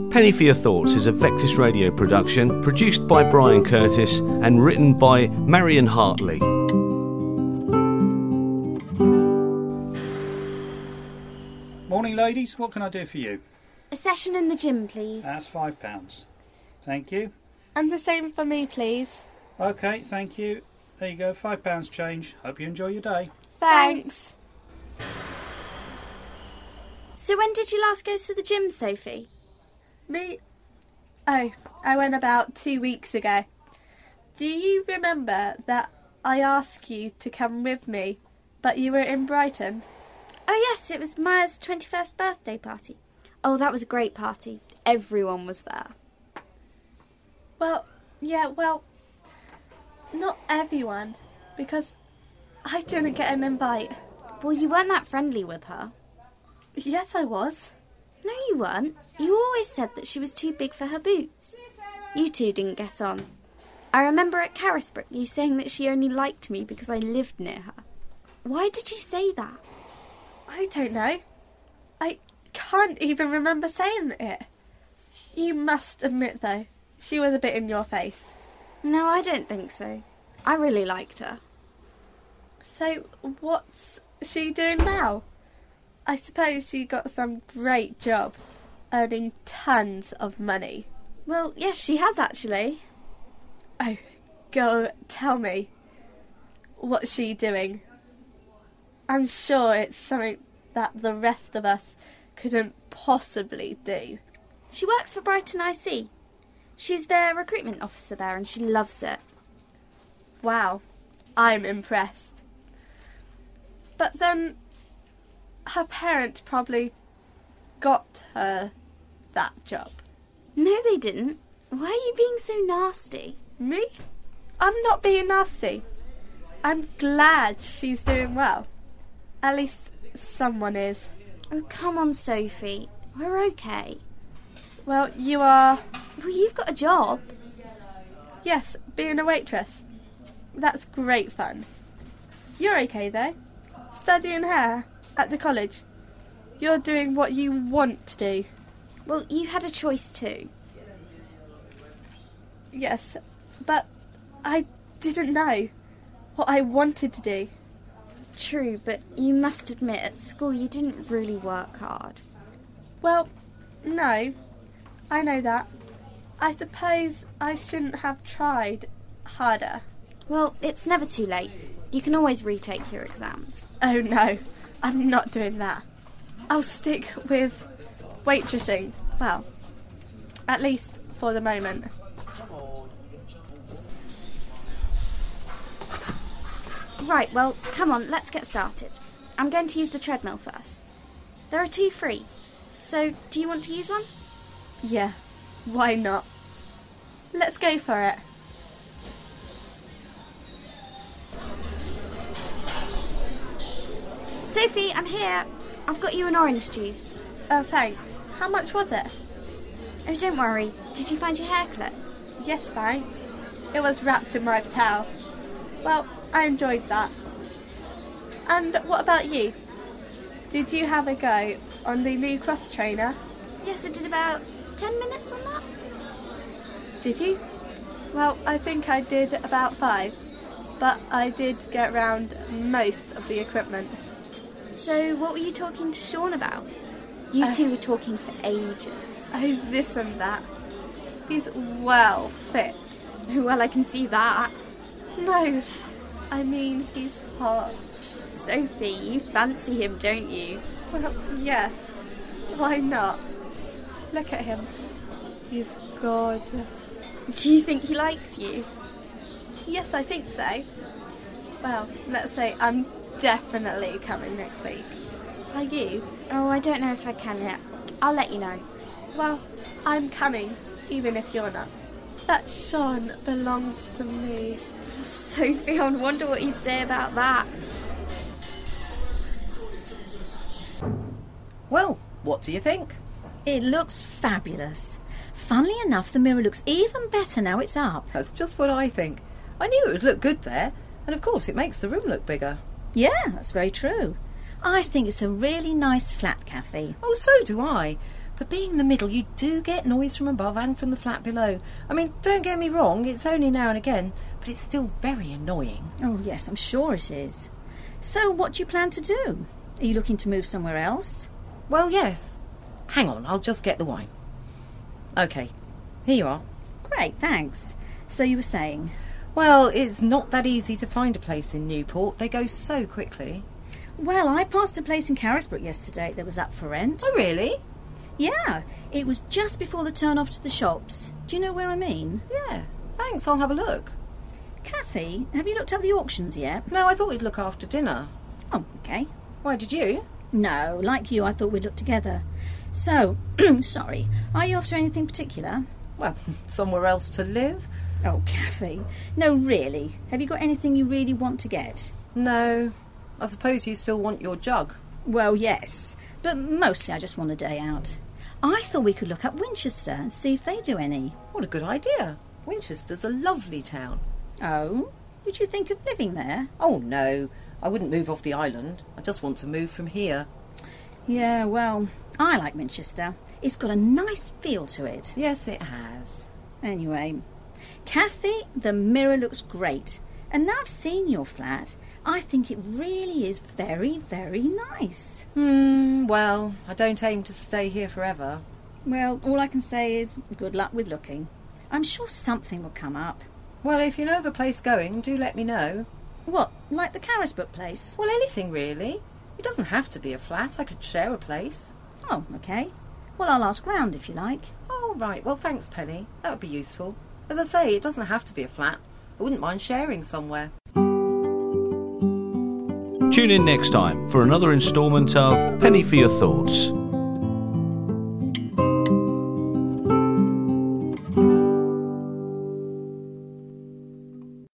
Penny for Your Thoughts is a Vectis Radio production, produced by Brian Curtis and written by Marion Hartley. Morning, ladies. What can I do for you? A session in the gym, please. That's £5. Thank you. And the same for me, please. OK, thank you. There you go, £5 change. Hope you enjoy your day. Thanks. So when did you last go to the gym, Sophie? Me? Oh, I went about 2 weeks ago. Do you remember that I asked you to come with me, but you were in Brighton? Oh yes, it was Maya's 21st birthday party. Oh, that was a great party. Everyone was there. Well, not everyone, because I didn't get an invite. Well, you weren't that friendly with her. Yes, I was. No, you weren't. You always said that she was too big for her boots. You two didn't get on. I remember at Carisbrooke you saying that she only liked me because I lived near her. Why did you say that? I don't know. I can't even remember saying it. You must admit, though, she was a bit in your face. No, I don't think so. I really liked her. So, what's she doing now? I suppose she got some great job, earning tons of money. Well, yes, she has actually. Oh, go tell me. What's she doing? I'm sure it's something that the rest of us couldn't possibly do. She works for Brighton IC. She's their recruitment officer there and she loves it. Wow, I'm impressed. But then, her parents probably got her that job. No, they didn't. Why are you being so nasty? Me? I'm not being nasty. I'm glad she's doing well. At least someone is. Oh, come on, Sophie. We're okay. Well, you are... Well, you've got a job. Yes, being a waitress. That's great fun. You're okay, though. Studying hair at the college. You're doing what you want to do. Well, you had a choice too. Yes, but I didn't know what I wanted to do. True, but you must admit at school you didn't really work hard. Well, no, I know that. I suppose I shouldn't have tried harder. Well, it's never too late. You can always retake your exams. Oh no, I'm not doing that. I'll stick with waitressing. Well, at least for the moment. Right, well, come on, let's get started. I'm going to use the treadmill first. There are 2 free. So, do you want to use one? Yeah, why not? Let's go for it. Sophie, I'm here. I've got you an orange juice. Oh, thanks. How much was it? Oh, don't worry. Did you find your hair clip? Yes, thanks. It was wrapped in my towel. Well, I enjoyed that. And what about you? Did you have a go on the new cross trainer? Yes, I did about 10 minutes on that. Did you? Well, I think I did about 5. But I did get round most of the equipment. So, what were you talking to Sean about? You two were talking for ages. Oh, this and that. He's well fit. Well, I can see that. No, I mean he's hot. Sophie, you fancy him, don't you? Well, yes. Why not? Look at him. He's gorgeous. Do you think he likes you? Yes, I think so. Well, let's say I'm definitely coming next week. Are you? Oh, I don't know if I can yet. I'll let you know. Well, I'm coming, even if you're not. That Sean belongs to me. Sophie, I wonder what you'd say about that. Well, what do you think? It looks fabulous. Funnily enough, the mirror looks even better now it's up. That's just what I think. I knew it would look good there, and of course it makes the room look bigger. Yeah, that's very true. I think it's a really nice flat, Kathy. Oh, so do I. But being in the middle, you do get noise from above and from the flat below. I mean, don't get me wrong, it's only now and again, but it's still very annoying. Oh, yes, I'm sure it is. So what do you plan to do? Are you looking to move somewhere else? Well, yes. Hang on, I'll just get the wine. OK, here you are. Great, thanks. So you were saying? Well, it's not that easy to find a place in Newport. They go so quickly. Well, I passed a place in Carisbrooke yesterday that was up for rent. Oh, really? Yeah, it was just before the turn off to the shops. Do you know where I mean? Yeah, thanks, I'll have a look. Kathy, have you looked up the auctions yet? No, I thought we'd look after dinner. Oh, OK. Why, did you? No, like you, I thought we'd look together. So, sorry, are you after anything particular? Well, somewhere else to live. Oh, Kathy. No, really. Have you got anything you really want to get? No. I suppose you still want your jug. Well, yes. But mostly I just want a day out. I thought we could look up Winchester and see if they do any. What a good idea. Winchester's a lovely town. Oh? Did you think of living there? Oh, no. I wouldn't move off the island. I just want to move from here. Yeah, well, I like Winchester. It's got a nice feel to it. Yes, it has. Anyway, Kathy, the mirror looks great. And now I've seen your flat, I think it really is very, very nice. Well, I don't aim to stay here forever. Well, all I can say is good luck with looking. I'm sure something will come up. Well, if you know of a place going, do let me know. What, like the Carisbrooke place? Well, anything really. It doesn't have to be a flat. I could share a place. Oh, OK. Well, I'll ask round if you like. Oh, right. Well, thanks, Penny. That would be useful. As I say, it doesn't have to be a flat. I wouldn't mind sharing somewhere. Tune in next time for another instalment of Penny for Your Thoughts.